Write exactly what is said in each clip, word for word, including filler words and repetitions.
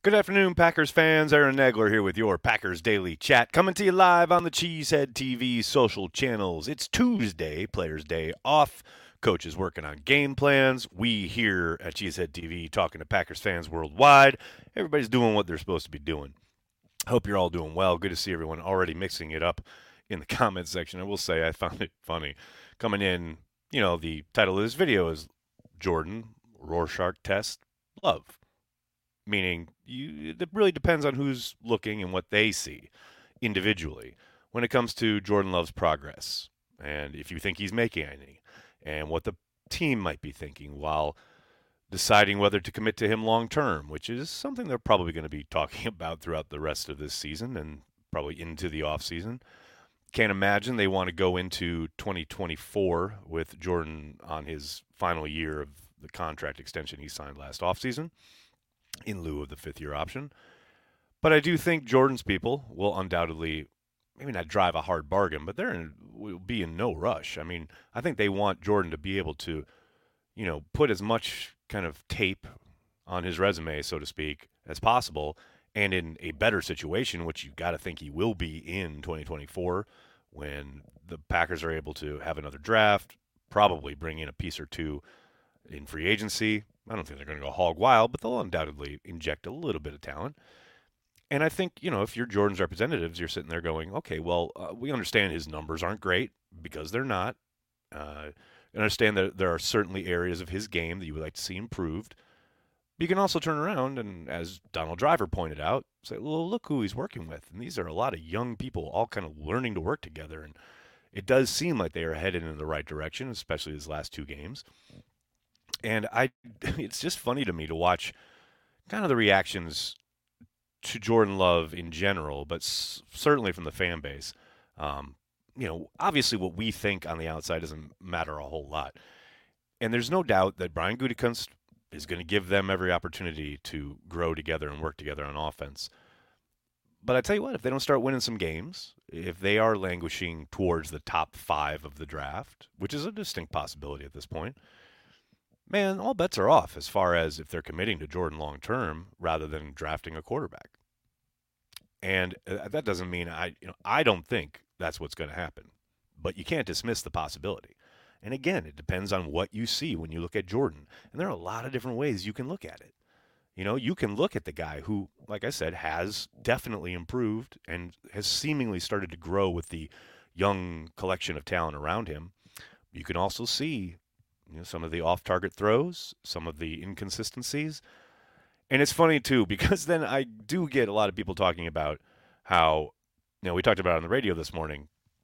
Good afternoon, Packers fans. Aaron Nagler here with your Packers Daily Chat, coming to you live on the Cheesehead T V social channels. It's Tuesday, Players' Day off. Coach is working on game plans. We here at Cheesehead T V talking to Packers fans worldwide. Everybody's doing what they're supposed to be doing. Hope you're all doing well. Good to see everyone already mixing it up in the comments section. I will say I found it funny coming in. You know, the title of this video is Jordan Rorschach Test Love, meaning you, it really depends on who's looking and what they see individually when it comes to Jordan Love's progress, and if you think he's making any, and what the team might be thinking while deciding whether to commit to him long term, which is something they're probably going to be talking about throughout the rest of this season and probably into the offseason. Can't imagine they want to go into twenty twenty-four with Jordan on his final year of the contract extension he signed last offseason in lieu of the fifth year option. But I do think Jordan's people will undoubtedly, maybe not drive a hard bargain, but they're in, will be in no rush. I mean, I think they want Jordan to be able to, you know, put as much kind of tape on his resume, so to speak, as possible, and in a better situation, which you got to think he will be in twenty twenty-four, when the Packers are able to have another draft, probably bring in a piece or two in free agency. I don't think they're going to go hog wild, but they'll undoubtedly inject a little bit of talent. And I think, you know, if you're Jordan's representatives, you're sitting there going, okay, well, uh, we understand his numbers aren't great because they're not. Uh, I understand that there are certainly areas of his game that you would like to see improved. But you can also turn around and, as Donald Driver pointed out, say, well, look who he's working with. And these are a lot of young people all kind of learning to work together. And it does seem like they are headed in the right direction, especially his last two games. And I, it's just funny to me to watch kind of the reactions to Jordan Love in general, but s- certainly from the fan base. Um, you know, obviously what we think on the outside doesn't matter a whole lot. And there's no doubt that Brian Gutekunst is going to give them every opportunity to grow together and work together on offense. But I tell you what, if they don't start winning some games, if they are languishing towards the top five of the draft, which is a distinct possibility at this point, man, all bets are off as far as if they're committing to Jordan long term rather than drafting a quarterback. And uh, that doesn't mean I, you know, I don't think that's what's going to happen, but you can't dismiss the possibility. And again, it depends on what you see when you look at Jordan. And there are a lot of different ways you can look at it. You know, you can look at the guy who, like I said, has definitely improved and has seemingly started to grow with the young collection of talent around him. You can also see, you know, some of the off-target throws, some of the inconsistencies. And it's funny, too, because then I do get a lot of people talking about how, you know, we talked about it on the radio this morning,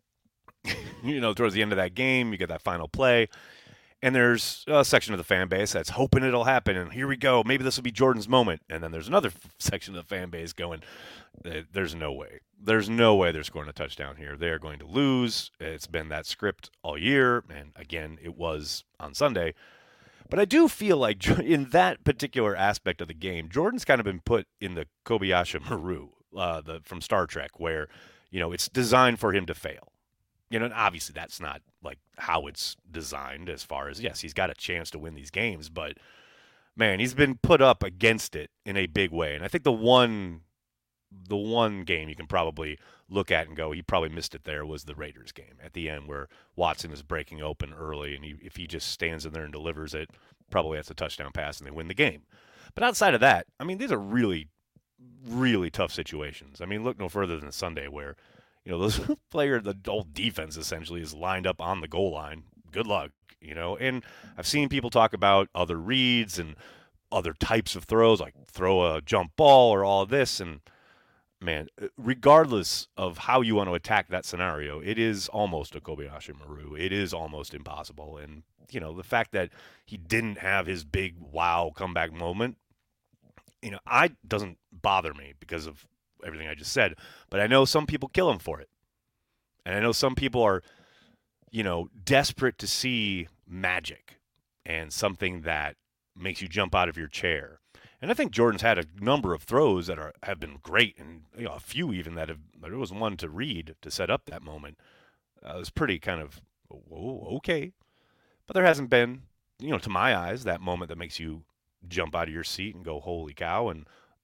you know, towards the end of that game, you get that final play, and there's a section of the fan base that's hoping it'll happen, and here we go, maybe this will be Jordan's moment. And then there's another section of the fan base going, there's no way. There's no way they're scoring a touchdown here. They are going to lose. It's been that script all year, and again, it was on Sunday. But I do feel like in that particular aspect of the game, Jordan's kind of been put in the Kobayashi Maru uh, the, from Star Trek, where, you know, it's designed for him to fail. You know, and obviously that's not like how it's designed as far as, yes, he's got a chance to win these games, but man, he's been put up against it in a big way. And I think the one the one game you can probably look at and go, he probably missed it there, was the Raiders game at the end where Watson is breaking open early, and he, if he just stands in there and delivers it, probably that's a touchdown pass and they win the game. But outside of that, I mean, these are really, really tough situations. I mean, look no further than Sunday where, you know, those player, the whole defense essentially is lined up on the goal line. Good luck, you know. And I've seen people talk about other reads and other types of throws, like throw a jump ball or all of this. And man, regardless of how you want to attack that scenario, it is almost a Kobayashi Maru. It is almost impossible. And, you know, the fact that he didn't have his big wow comeback moment, you know, I doesn't bother me because of everything I just said, but I know some people kill him for it. And I know some people are, you know, desperate to see magic and something that makes you jump out of your chair. And I think Jordan's had a number of throws that are have been great, and you know, a few even that have. There was one to Reed to set up that moment. Uh, it was pretty kind of, oh, okay, but there hasn't been, you know, to my eyes, that moment that makes you jump out of your seat and go, holy cow, and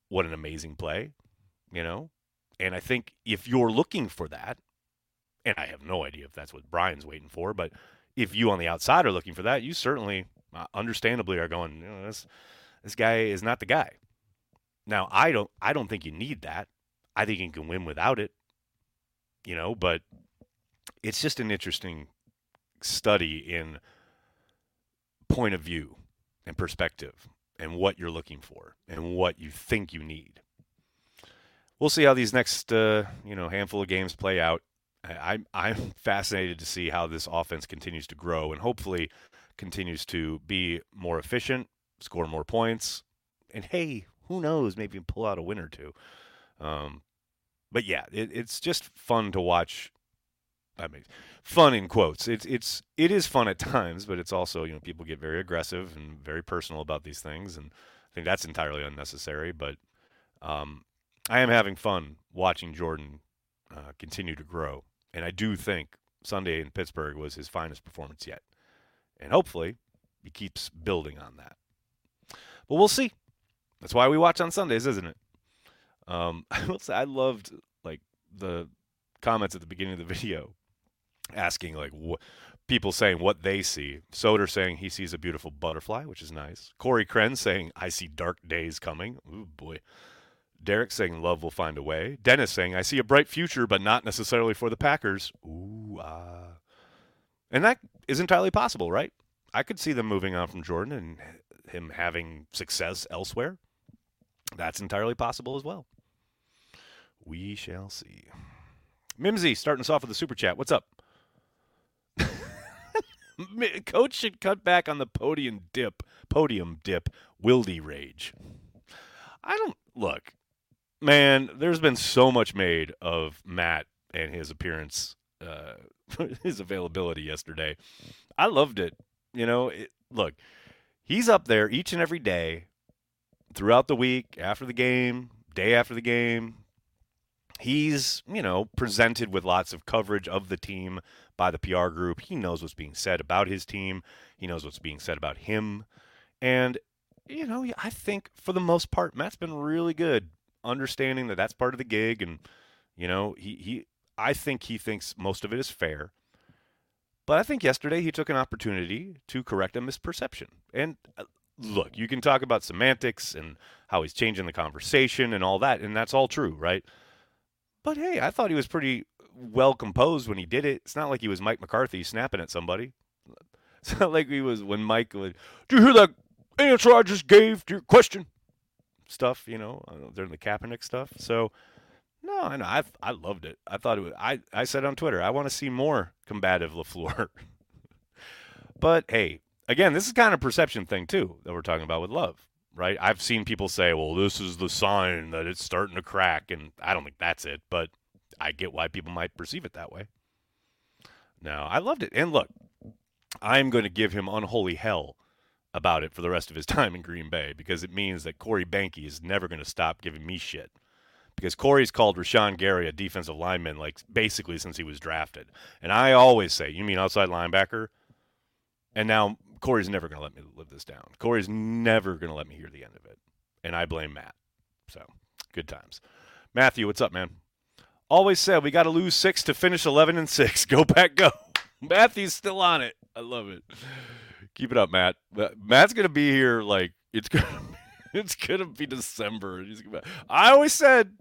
what an amazing play, you know? And I think if you're looking for that, and I have no idea if that's what Brian's waiting for, but if you on the outside are looking for that, you certainly, uh, understandably, are going, you know, this this guy is not the guy. Now, I don't I don't think you need that. I think you can win without it, you know, but it's just an interesting study in point of view and perspective and what you're looking for and what you think you need. We'll see how these next, uh, you know, handful of games play out. I, I'm fascinated to see how this offense continues to grow and hopefully continues to be more efficient, score more points, and hey, who knows, maybe pull out a win or two. Um, but yeah, it, it's just fun to watch. I mean, fun in quotes. It's it's it is fun at times, but it's also, you know, people get very aggressive and very personal about these things, and I think that's entirely unnecessary. But um, I am having fun watching Jordan uh, continue to grow, and I do think Sunday in Pittsburgh was his finest performance yet, and hopefully he keeps building on that. But we'll see. That's why we watch on Sundays, isn't it? Um, I will say I loved like the comments at the beginning of the video, asking like what people saying what they see. Soder saying he sees a beautiful butterfly, which is nice. Corey Kren saying I see dark days coming. Ooh boy. Derek saying love will find a way. Dennis saying I see a bright future, but not necessarily for the Packers. Ooh ah. And that is entirely possible, right? I could see them moving on from Jordan and him having success elsewhere. That's entirely possible as well. We shall see. Mimsy starting us off with a super chat. What's up? Coach should cut back on the podium dip, podium dip, Wildy rage. I don't look, man. There's been so much made of Matt and his appearance, uh, his availability yesterday. I loved it. You know, it, look, he's up there each and every day, throughout the week, after the game, day after the game. He's, you know, presented with lots of coverage of the team by the P R group. He knows what's being said about his team. He knows what's being said about him. And, you know, I think for the most part, Matt's been really good understanding that that's part of the gig. And, you know, he, he I think he thinks most of it is fair. But I think yesterday he took an opportunity to correct a misperception. And look, you can talk about semantics and how he's changing the conversation and all that, and that's all true, right? But hey, I thought he was pretty well composed when he did it. It's not like he was Mike McCarthy snapping at somebody. It's not like he was when Mike would, "Do you hear that answer I just gave to your question?" Stuff, you know, during the Kaepernick stuff. So, no, I know, I I loved it. I thought it was. I I said on Twitter, I want to see more combative LaFleur. But hey, again, this is kind of a perception thing too that we're talking about with Love. Right? I've seen people say, well, this is the sign that it's starting to crack, and I don't think that's it, but I get why people might perceive it that way. No, I loved it. And look, I'm going to give him unholy hell about it for the rest of his time in Green Bay because it means that Corey Banke is never going to stop giving me shit. Because Corey's called Rashawn Gary a defensive lineman like basically since he was drafted. And I always say, you mean outside linebacker? And now Corey's never going to let me live this down. Corey's never going to let me hear the end of it. And I blame Matt. So, good times. Matthew, what's up, man? Always said we got to lose six to finish eleven and six. Go Pack, go. Matthew's still on it. I love it. Keep it up, Matt. Matt's going to be here like it's going to it's going to be December. He's gonna be, I always said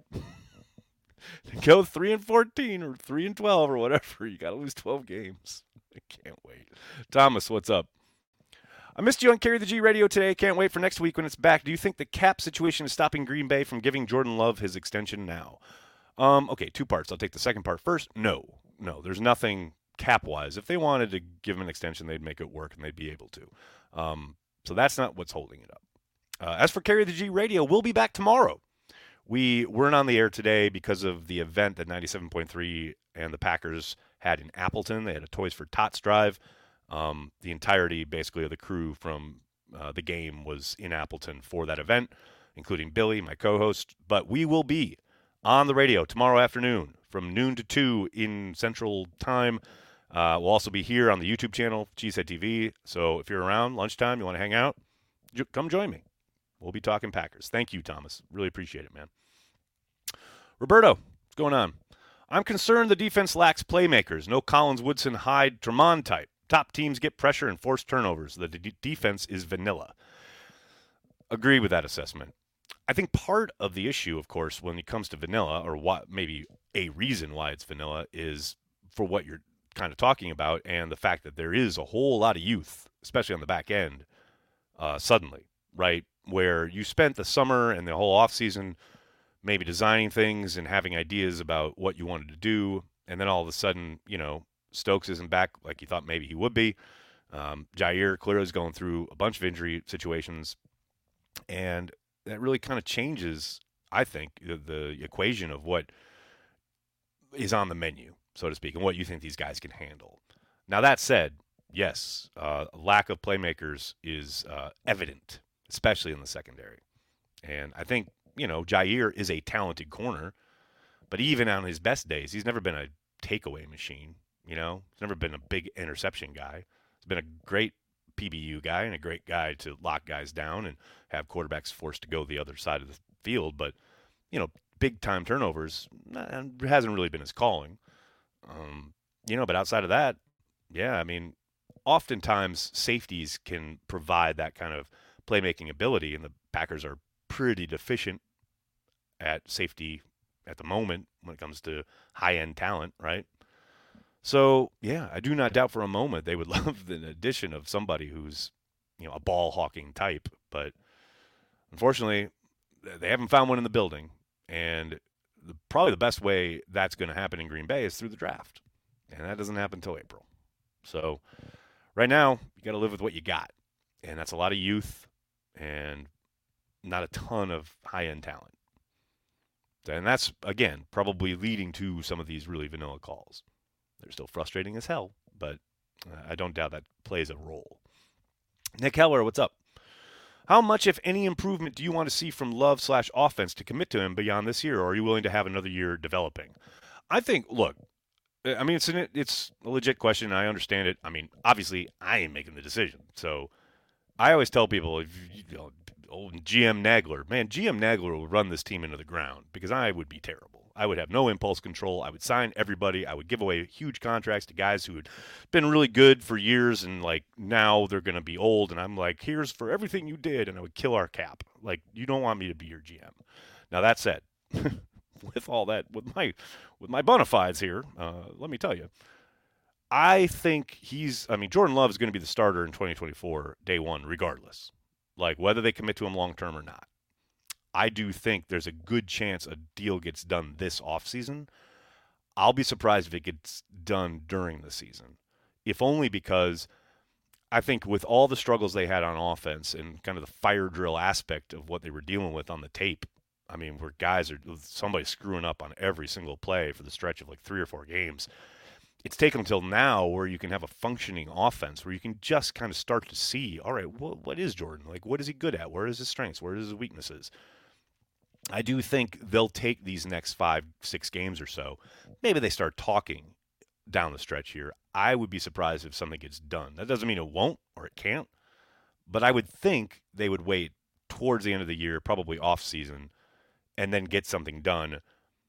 go three and fourteen or three and twelve or whatever. You got to lose twelve games. I can't wait. Thomas, what's up? I missed you on Carry the G Radio today. Can't wait for next week when it's back. Do you think the cap situation is stopping Green Bay from giving Jordan Love his extension now? Um, okay, two parts. I'll take the second part first. No, no, there's nothing cap-wise. If they wanted to give him an extension, they'd make it work, and they'd be able to. Um, so that's not what's holding it up. Uh, as for Carry the G Radio, we'll be back tomorrow. We weren't on the air today because of the event that ninety-seven point three and the Packers had in Appleton. They had a Toys for Tots drive. Um, the entirety, basically, of the crew from uh, the game was in Appleton for that event, including Billy, my co-host. But we will be on the radio tomorrow afternoon from noon to two in Central Time. Uh, we'll also be here on the YouTube channel, Cheesehead T V. So if you're around lunchtime, you want to hang out, come join me. We'll be talking Packers. Thank you, Thomas. Really appreciate it, man. Roberto, what's going on? I'm concerned the defense lacks playmakers. No Collins, Woodson, Hyde, Tremont type. Top teams get pressure and force turnovers. The d- defense is vanilla. Agree with that assessment. I think part of the issue, of course, when it comes to vanilla, or what maybe a reason why it's vanilla, is for what you're kind of talking about and the fact that there is a whole lot of youth, especially on the back end, uh, suddenly, right? Where you spent the summer and the whole offseason maybe designing things and having ideas about what you wanted to do, and then all of a sudden, you know, Stokes isn't back like you thought maybe he would be. Um, Jair clearly is going through a bunch of injury situations, and that really kind of changes, I think, the, the equation of what is on the menu, so to speak, and what you think these guys can handle. Now, that said, yes, uh, lack of playmakers is uh, evident, especially in the secondary. And I think, you know, Jair is a talented corner, but even on his best days, he's never been a takeaway machine, you know? He's never been a big interception guy. He's been a great P B U guy and a great guy to lock guys down and have quarterbacks forced to go the other side of the field. But, you know, big-time turnovers hasn't really been his calling. Um, you know, but outside of that, yeah, I mean, oftentimes safeties can provide that kind of playmaking ability, and the Packers are pretty deficient at safety at the moment when it comes to high-end talent, right? So, yeah, I do not doubt for a moment they would love the addition of somebody who's, you know, a ball-hawking type. But unfortunately, they haven't found one in the building. And the, probably the best way that's going to happen in Green Bay is through the draft. And that doesn't happen until April. So right now, you got to live with what you got. And that's a lot of youth and not a ton of high-end talent. And that's, again, probably leading to some of these really vanilla calls. They're still frustrating as hell, but I don't doubt that plays a role. Nick Heller, what's up? How much, if any, improvement do you want to see from Love slash offense to commit to him beyond this year, or are you willing to have another year developing? I think, look, I mean, it's an, it's a legit question, and I understand it. I mean, obviously, I ain't making the decision. So I always tell people, if you know, old G M Nagler, man, G M Nagler will run this team into the ground because I would be terrible. I would have no impulse control. I would sign everybody. I would give away huge contracts to guys who had been really good for years, and like now they're going to be old. And I'm like, here's for everything you did, and I would kill our cap. Like, you don't want me to be your G M. Now that said, with all that, with my with my bona fides here, uh, let me tell you, I think he's. I mean, Jordan Love is going to be the starter in twenty twenty-four, day one, regardless. Like whether they commit to him long term or not. I do think there's a good chance a deal gets done this offseason. I'll be surprised if it gets done during the season, if only because I think with all the struggles they had on offense and kind of the fire drill aspect of what they were dealing with on the tape, I mean, where guys are somebody screwing up on every single play for the stretch of like three or four games. It's taken until now where you can have a functioning offense where you can just kind of start to see, all right, what, what is Jordan? Like, what is he good at? Where is his strengths? Where is his weaknesses? I do think they'll take these next five, six games or so. Maybe they start talking down the stretch here. I would be surprised if something gets done. That doesn't mean it won't or it can't, but I would think they would wait towards the end of the year, probably off season, and then get something done.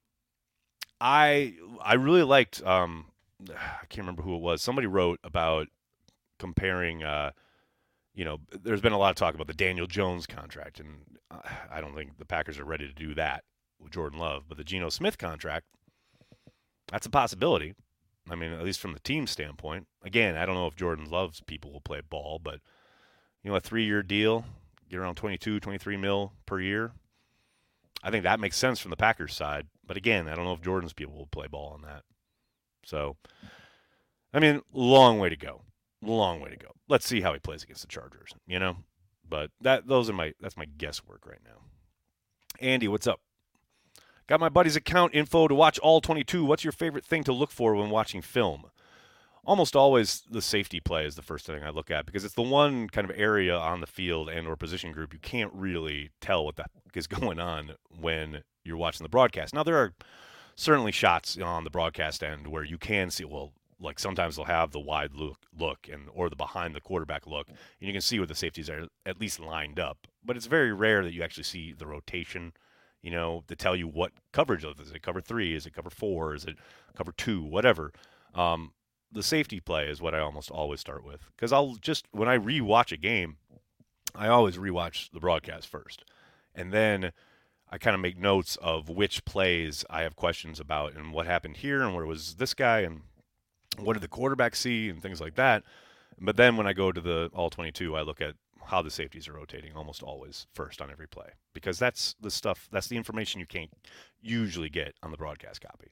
I I really liked, um, I can't remember who it was. Somebody wrote about comparing, uh, you know, there's been a lot of talk about the Daniel Jones contract, and I don't think the Packers are ready to do that with Jordan Love. But the Geno Smith contract, that's a possibility. I mean, at least from the team standpoint. Again, I don't know if Jordan Love's people will play ball, but, you know, a three-year deal, get around twenty-two, twenty-three mil per year. I think that makes sense from the Packers side. But, again, I don't know if Jordan's people will play ball on that. So, I mean, long way to go. Long way to go. Let's see how he plays against the Chargers, you know? But that those are my that's my guesswork right now. Andy, what's up? Got my buddy's account info to watch all twenty-two. What's your favorite thing to look for when watching film? Almost always the safety play is the first thing I look at because it's the one kind of area on the field and or position group you can't really tell what the heck is going on when you're watching the broadcast. Now, there are certainly shots on the broadcast end where you can see, well, like sometimes they'll have the wide look, look and or the behind the quarterback look, and you can see where the safeties are at least lined up. but it's very rare that you actually see the rotation, you know, to tell you what coverage of it. Is it cover three? Is it cover four? Is it cover two? Whatever. Um, the safety play is what I almost always start with because I'll just when I rewatch a game, I always rewatch the broadcast first, and then I kind of make notes of which plays I have questions about and what happened here and where was this guy and what did the quarterback see and things like that. But then when I go to the all twenty-two, I look at how the safeties are rotating almost always first on every play because that's the stuff, that's the information you can't usually get on the broadcast copy.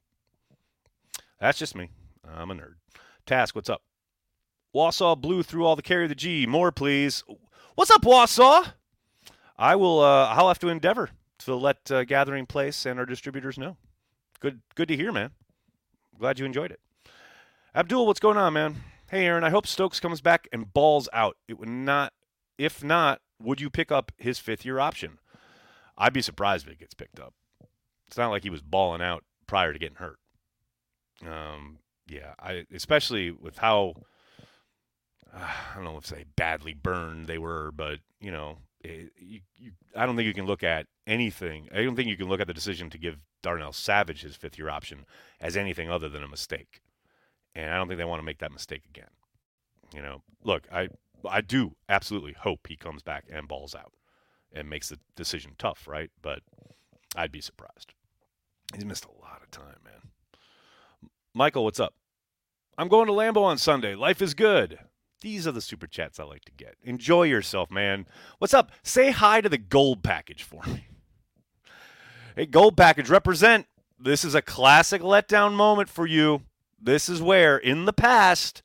That's just me. I'm a nerd. Task, what's up? Wausau blew through all the carry of the G. More, please. What's up, Wausau? I will. Uh, I'll have to endeavor to let uh, Gathering Place and our distributors know. Good, good to hear, man. Glad you enjoyed it. Abdul, what's going on, man? Hey, Aaron. I hope Stokes comes back and balls out. It would not. If not, would you pick up his fifth-year option? I'd be surprised if it gets picked up. It's not like he was balling out prior to getting hurt. Um, yeah, I especially with how uh, I don't know if say badly burned they were, but you know, it, you, you, I don't think you can look at anything. I don't think you can look at the decision to give Darnell Savage his fifth-year option as anything other than a mistake. And I don't think they want to make that mistake again. You know, look, I I do absolutely hope he comes back and balls out and makes the decision tough, right? But I'd be surprised. He's missed a lot of time, man. Michael, what's up? I'm going to Lambeau on Sunday. Life is good. These are the super chats I like to get. Enjoy yourself, man. What's up? Say hi to the gold package for me. Hey, gold package, represent. This is a classic letdown moment for you. This is where, in the past,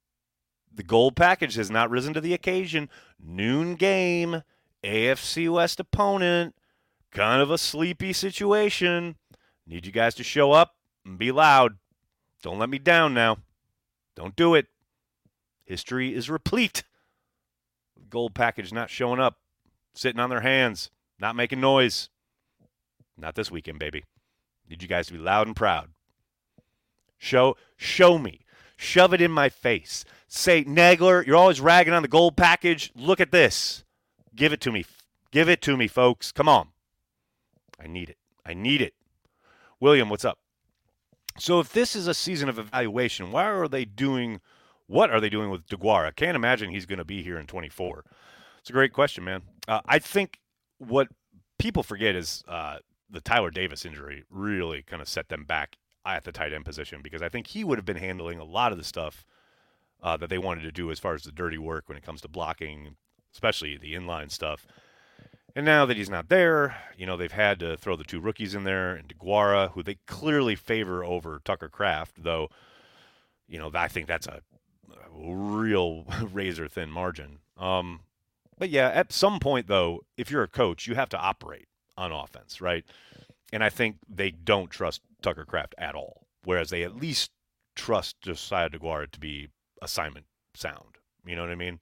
the gold package has not risen to the occasion. Noon game, A F C West opponent, kind of a sleepy situation. Need you guys to show up and be loud. Don't let me down now. Don't do it. History is replete. Gold package not showing up, sitting on their hands, not making noise. Not this weekend, baby. Need you guys to be loud and proud. Show, show me. Shove it in my face. Say, Nagler, you're always ragging on the gold package. Look at this. Give it to me. Give it to me, folks. Come on. I need it. I need it. William, what's up? So if this is a season of evaluation, why are they doing, what are they doing with DeGuara? I can't imagine he's going to be here in twenty-four. It's a great question, man. Uh, I think what people forget is uh, the Tyler Davis injury really kind of set them back at the tight end position because I think he would have been handling a lot of the stuff uh, that they wanted to do as far as the dirty work when it comes to blocking, especially the inline stuff. And now that he's not there, you know, they've had to throw the two rookies in there and DeGuara, who they clearly favor over Tucker Kraft, though, you know, I think that's a, a real razor-thin margin. Um, but, yeah, at some point, though, if you're a coach, you have to operate on offense, right? And I think they don't trust Tucker Kraft at all, whereas they at least trust Josiah DeGuara to be assignment sound. You know what I mean?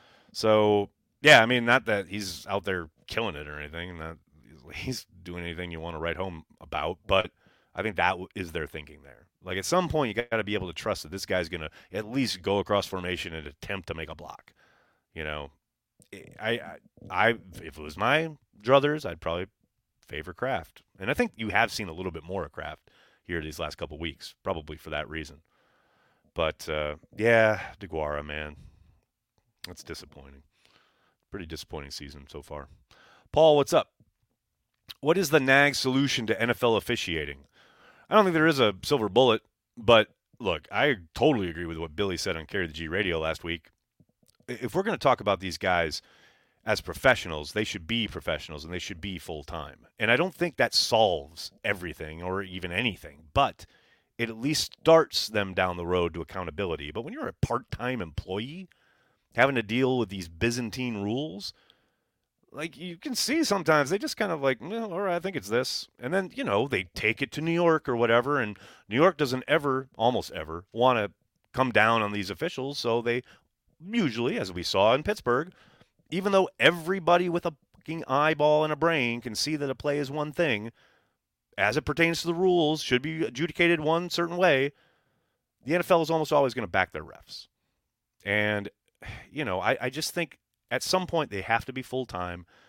So, yeah, I mean, not that he's out there killing it or anything, not he's doing anything you want to write home about, but I think that is their thinking there. Like, at some point, you got to be able to trust that this guy's going to at least go across formation and attempt to make a block. You know, I, I, I if it was my druthers, I'd probably favor Kraft. And I think you have seen a little bit more of Kraft here these last couple of weeks, probably for that reason. But, uh, yeah, DeGuara, man, that's disappointing. Pretty disappointing season so far. Paul, what's up? What is the N A G solution to N F L officiating? I don't think there is a silver bullet, but look, I totally agree with what Billy said on Carry the G radio last week. If we're going to talk about these guys as professionals, they should be professionals and they should be full-time. And I don't think that solves everything or even anything, but it at least starts them down the road to accountability. But when you're a part-time employee having to deal with these Byzantine rules, like, you can see sometimes they just kind of like, well, all right, I think it's this. And then, you know, they take it to New York or whatever, and New York doesn't ever, almost ever, want to come down on these officials. So they usually, as we saw in Pittsburgh, even though everybody with a fucking eyeball and a brain can see that a play is one thing, as it pertains to the rules, should be adjudicated one certain way, the N F L is almost always going to back their refs. And, you know, I, I just think at some point they have to be full-time.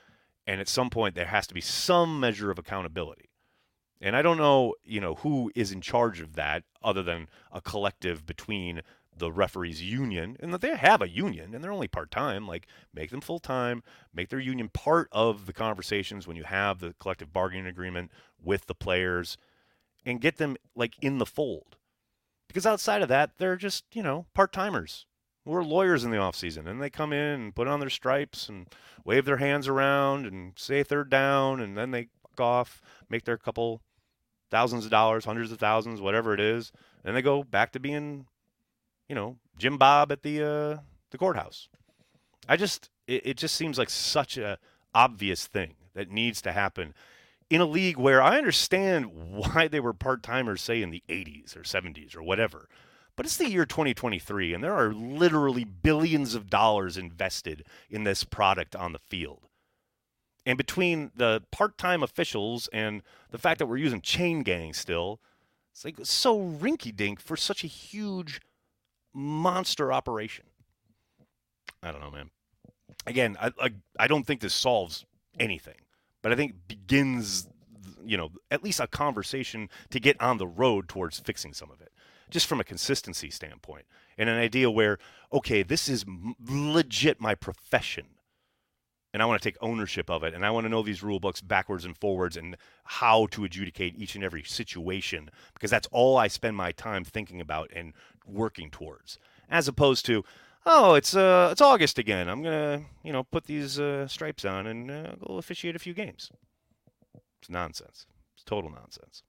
And at some point, there has to be some measure of accountability. And I don't know, you know, who is in charge of that other than a collective between the referees union, and that they have a union and they're only part-time. Like, make them full-time, make their union part of the conversations when you have the collective bargaining agreement with the players, and get them like in the fold. Because outside of that, they're just, you know, part-timers. We're lawyers in the offseason, and they come in and put on their stripes and wave their hands around and say third down, and then they fuck off, make their couple thousands of dollars, hundreds of thousands, whatever it is, and they go back to being, you know, Jim Bob at the uh, the courthouse. I just, it, it just seems like such a obvious thing that needs to happen in a league where I understand why they were part-timers, say, in the eighties or seventies or whatever. But it's the year twenty twenty-three, and there are literally billions of dollars invested in this product on the field. And between the part-time officials and the fact that we're using chain gang still, it's like so rinky-dink for such a huge monster operation. I don't know, man. Again, I, I, I don't think this solves anything, but I think begins, you know, at least a conversation to get on the road towards fixing some of it, just from a consistency standpoint, and an idea where, okay, this is m- legit my profession, and I want to take ownership of it, and I want to know these rule books backwards and forwards and how to adjudicate each and every situation, because that's all I spend my time thinking about and working towards, as opposed to, oh, it's uh, it's August again. I'm gonna, you know, put these uh, stripes on and uh, go officiate a few games. It's nonsense. It's total nonsense.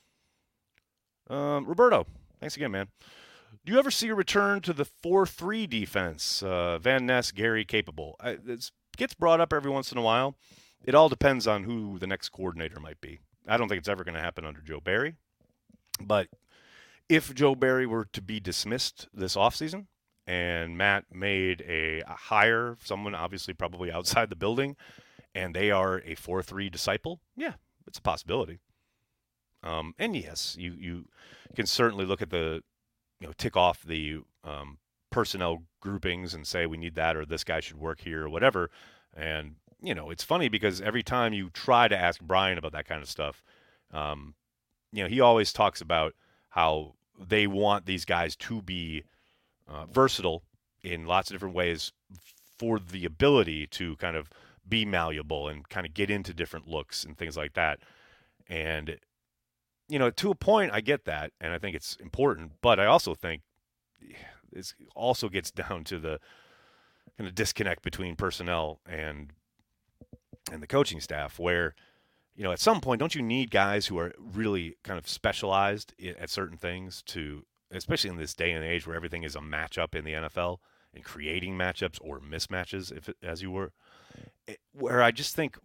Um, Roberto, thanks again, man. Do you ever see a return to the four three defense? Uh, Van Ness, Gary, capable. It gets brought up every once in a while. It all depends on who the next coordinator might be. I don't think it's ever going to happen under Joe Barry. But if Joe Barry were to be dismissed this offseason and Matt made a, a hire, someone obviously probably outside the building, and they are a four three disciple, yeah, it's a possibility. Um, and yes, you, you can certainly look at the, you know, tick off the um, personnel groupings and say we need that or this guy should work here or whatever. And, you know, it's funny because every time you try to ask Brian about that kind of stuff, um, you know, he always talks about how they want these guys to be uh, versatile in lots of different ways for the ability to kind of be malleable and kind of get into different looks and things like that. And, you know, to a point, I get that, and I think it's important. But I also think it also gets down to the kind of disconnect between personnel and and the coaching staff, where, you know, at some point, don't you need guys who are really kind of specialized at certain things to, especially in this day and age where everything is a matchup in the N F L and creating matchups or mismatches, if it, as you were, it, where I just think,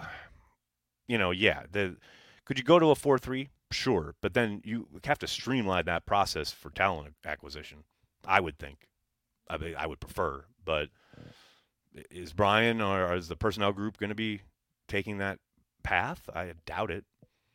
you know, yeah, the could you go to a four three? Sure, but then you have to streamline that process for talent acquisition, I would think. I mean, I would prefer, but is Brian or is the personnel group going to be taking that path? I doubt it.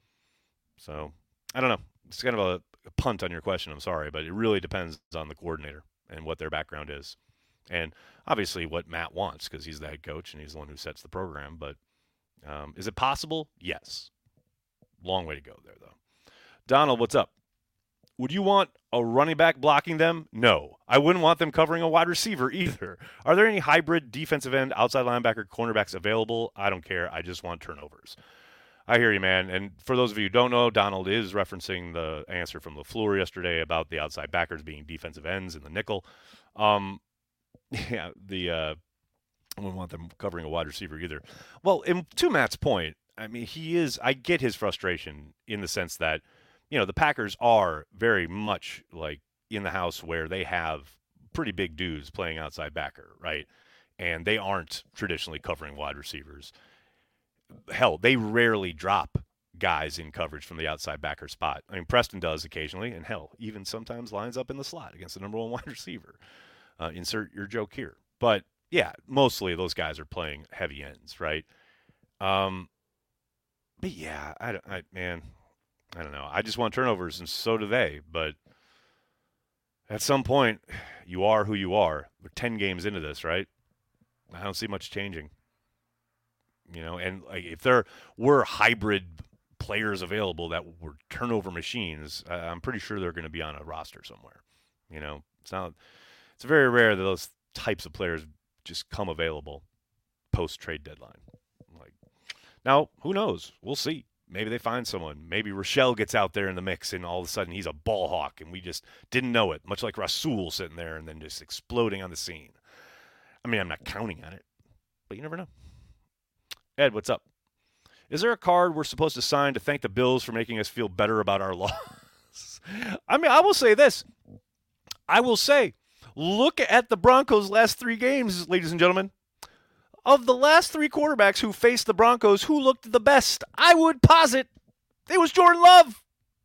So, I don't know. It's kind of a, a punt on your question, I'm sorry, but it really depends on the coordinator and what their background is. And obviously what Matt wants, because he's the head coach and he's the one who sets the program. But um, is it possible? Yes. Long way to go there, though. Donald, what's up? Would you want a running back blocking them? No. I wouldn't want them covering a wide receiver either. Are there any hybrid defensive end, outside linebacker, cornerbacks available? I don't care. I just want turnovers. I hear you, man. And for those of you who don't know, Donald is referencing the answer from LaFleur yesterday about the outside backers being defensive ends in the nickel. Um, yeah, the uh, I wouldn't want them covering a wide receiver either. Well, and to Matt's point, I mean, he is – I get his frustration in the sense that, you know, the Packers are very much like in the house where they have pretty big dudes playing outside backer, right? And they aren't traditionally covering wide receivers. Hell, they rarely drop guys in coverage from the outside backer spot. I mean, Preston does occasionally, and hell, even sometimes lines up in the slot against the number one wide receiver. Uh, insert your joke here. But, yeah, mostly those guys are playing heavy ends, right? Um, but, yeah, I, I man – I don't know. I just want turnovers, and so do they. But at some point, you are who you are. We're ten games into this, right? I don't see much changing. You know, and like, if there were hybrid players available that were turnover machines, uh, I'm pretty sure they're going to be on a roster somewhere. You know, it's not. It's very rare that those types of players just come available post trade deadline. Like now, who knows? We'll see. Maybe they find someone. Maybe Rochelle gets out there in the mix, and all of a sudden he's a ball hawk, and we just didn't know it. Much like Rasul sitting there and then just exploding on the scene. I mean, I'm not counting on it, but you never know. Ed, what's up? Is there a card we're supposed to sign to thank the Bills for making us feel better about our loss? I mean, I will say this. I will say, look at the Broncos' last three games, ladies and gentlemen. Of the last three quarterbacks who faced the Broncos, who looked the best? I would posit it was Jordan Love.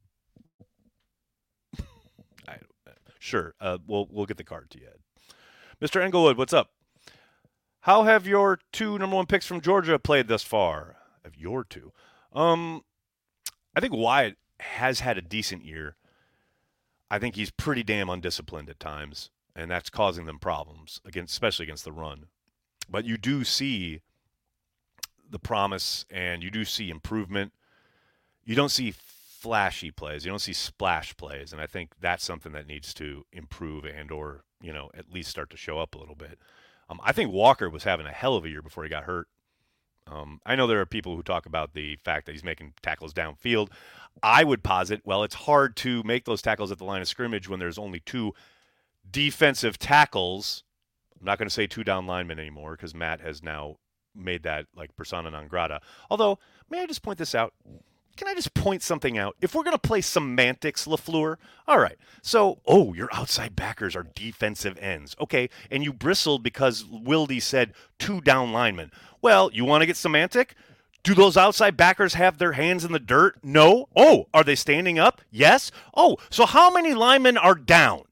I, sure, uh, we'll we'll get the card to you, Ed. Mister Englewood, what's up? How have your two number one picks from Georgia played thus far? Of your two, um, I think Wyatt has had a decent year. I think he's pretty damn undisciplined at times, and that's causing them problems against, especially against the run. But you do see the promise, and you do see improvement. You don't see flashy plays. You don't see splash plays, and I think that's something that needs to improve and or, you know, at least start to show up a little bit. Um, I think Walker was having a hell of a year before he got hurt. Um, I know there are people who talk about the fact that he's making tackles downfield. I would posit, well, it's hard to make those tackles at the line of scrimmage when there's only two defensive tackles. I'm not going to say two down linemen anymore because Matt has now made that like persona non grata. Although, may I just point this out? Can I just point something out? If we're going to play semantics, LaFleur, all right. So, oh, your outside backers are defensive ends. Okay, and you bristled because Wildy said two down linemen. Well, you want to get semantic? Do those outside backers have their hands in the dirt? No. Oh, are they standing up? Yes. Oh, so how many linemen are down?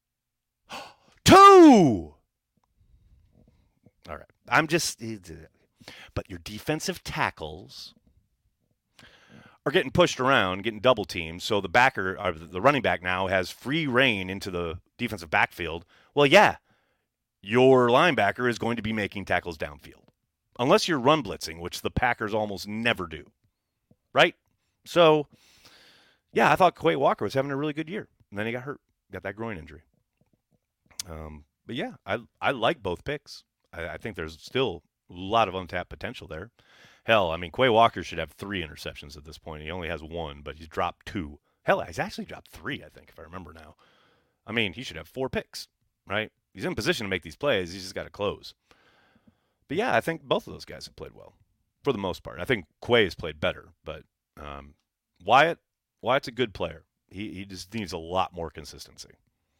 Two. All right. I'm just, but your defensive tackles are getting pushed around, getting double teamed. So the backer, or the running back now has free reign into the defensive backfield. Well, yeah, your linebacker is going to be making tackles downfield. Unless you're run blitzing, which the Packers almost never do. Right? So, yeah, I thought Quay Walker was having a really good year. And then he got hurt. Got that groin injury. Um, but, yeah, I I like both picks. I, I think there's still a lot of untapped potential there. Hell, I mean, Quay Walker should have three interceptions at this point. He only has one, but he's dropped two. Hell, he's actually dropped three, I think, if I remember now. I mean, he should have four picks, right? He's in position to make these plays. He's just got to close. But, yeah, I think both of those guys have played well for the most part. I think Quay has played better, but um, Wyatt, Wyatt's a good player. He, he just needs a lot more consistency.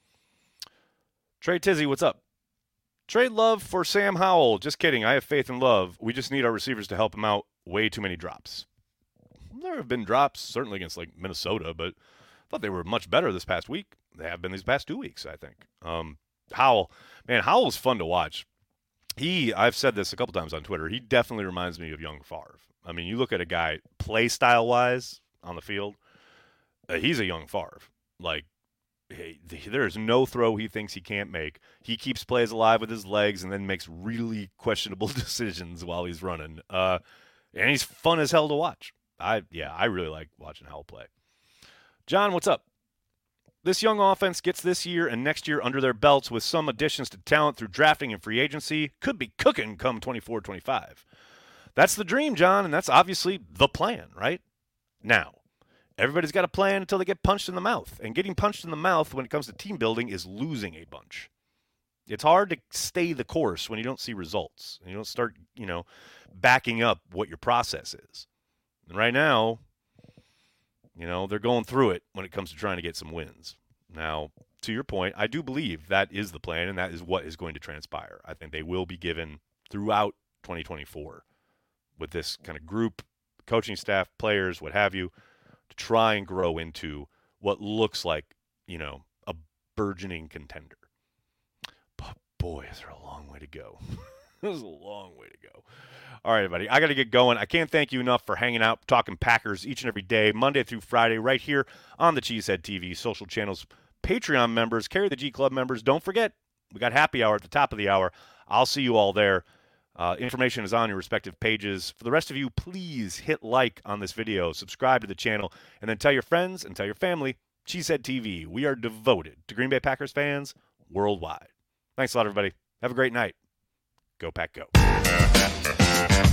Trey Tizzy, what's up? Trade Love for Sam Howell. Just kidding. I have faith in Love. We just need our receivers to help him out. Way too many drops. There have been drops, certainly against like Minnesota, but I thought they were much better this past week. They have been these past two weeks, I think. Um, Howell, man, Howell's fun to watch. He, I've said this a couple times on Twitter, he definitely reminds me of young Favre. I mean, you look at a guy play style-wise on the field, uh, he's a young Favre. Like, Hey, there's no throw he thinks he can't make. He keeps plays alive with his legs and then makes really questionable decisions while he's running. Uh, and he's fun as hell to watch. I yeah, I really like watching Howell play. John, what's up? This young offense gets this year and next year under their belts with some additions to talent through drafting and free agency. Could be cooking come twenty-four twenty-five. That's the dream, John, and that's obviously the plan, right? Now, everybody's got a plan until they get punched in the mouth. And getting punched in the mouth when it comes to team building is losing a bunch. It's hard to stay the course when you don't see results. And you don't start, you know, backing up what your process is. And right now, you know, they're going through it when it comes to trying to get some wins. Now, to your point, I do believe that is the plan and that is what is going to transpire. I think they will be given throughout twenty twenty-four with this kind of group, coaching staff, players, what have you, to try and grow into what looks like, you know, a burgeoning contender. But boy, is there a long way to go. There's a long way to go. All right, everybody, I got to get going. I can't thank you enough for hanging out, talking Packers each and every day, Monday through Friday, right here on the Cheesehead T V social channels. Patreon members, Carry the G Club members, don't forget, we got happy hour at the top of the hour. I'll see you all there. Uh, information is on your respective pages. For the rest of you, please hit like on this video, subscribe to the channel, and then tell your friends and tell your family. Cheesehead T V. We are devoted to Green Bay Packers fans worldwide. Thanks a lot, everybody. Have a great night. Go Pack Go.